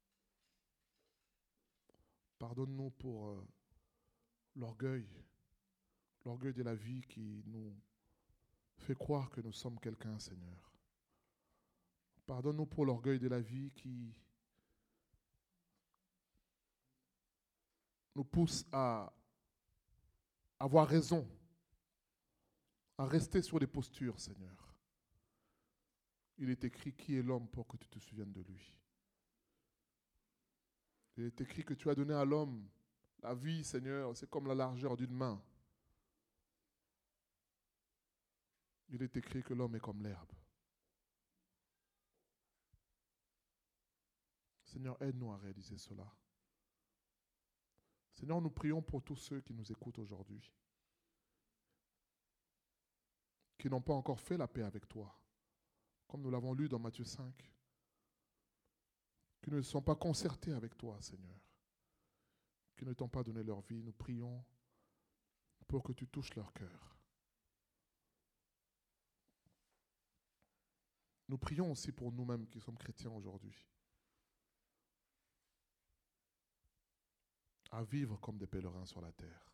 Pardonne-nous pour l'orgueil de la vie qui nous fait croire que nous sommes quelqu'un, Seigneur. Pardonne-nous pour l'orgueil de la vie qui nous pousse à avoir raison, à rester sur des postures, Seigneur. Il est écrit, qui est l'homme pour que tu te souviennes de lui? Il est écrit que tu as donné à l'homme la vie, Seigneur, c'est comme la largeur d'une main. Il est écrit que l'homme est comme l'herbe. Seigneur, aide-nous à réaliser cela. Seigneur, nous prions pour tous ceux qui nous écoutent aujourd'hui, qui n'ont pas encore fait la paix avec toi, comme nous l'avons lu dans Matthieu 5, qui ne sont pas concertés avec toi, Seigneur, qui ne t'ont pas donné leur vie. Nous prions pour que tu touches leur cœur. Nous prions aussi pour nous-mêmes qui sommes chrétiens aujourd'hui, à vivre comme des pèlerins sur la terre,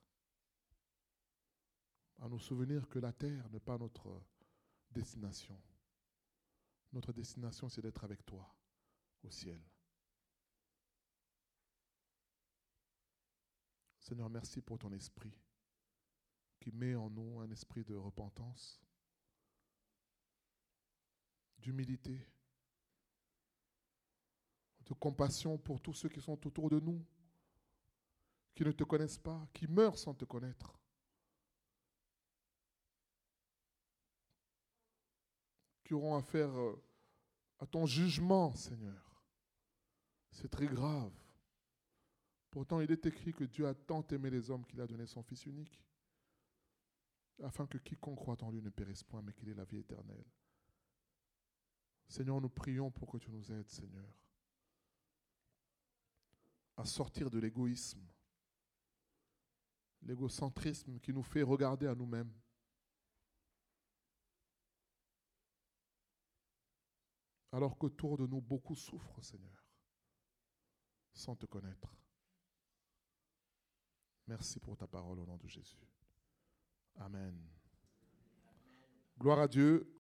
à nous souvenir que la terre n'est pas notre destination. Notre destination, c'est d'être avec toi au ciel. Seigneur, merci pour ton esprit qui met en nous un esprit de repentance, d'humilité, de compassion pour tous ceux qui sont autour de nous, qui ne te connaissent pas, qui meurent sans te connaître. Qui auront affaire à ton jugement, Seigneur. C'est très grave. Pourtant, il est écrit que Dieu a tant aimé les hommes qu'il a donné son Fils unique, afin que quiconque croit en lui ne périsse point, mais qu'il ait la vie éternelle. Seigneur, nous prions pour que tu nous aides, Seigneur, à sortir de l'égoïsme, l'égocentrisme qui nous fait regarder à nous-mêmes. Alors qu'autour de nous, beaucoup souffrent, Seigneur, sans te connaître. Merci pour ta parole au nom de Jésus. Amen. Gloire à Dieu.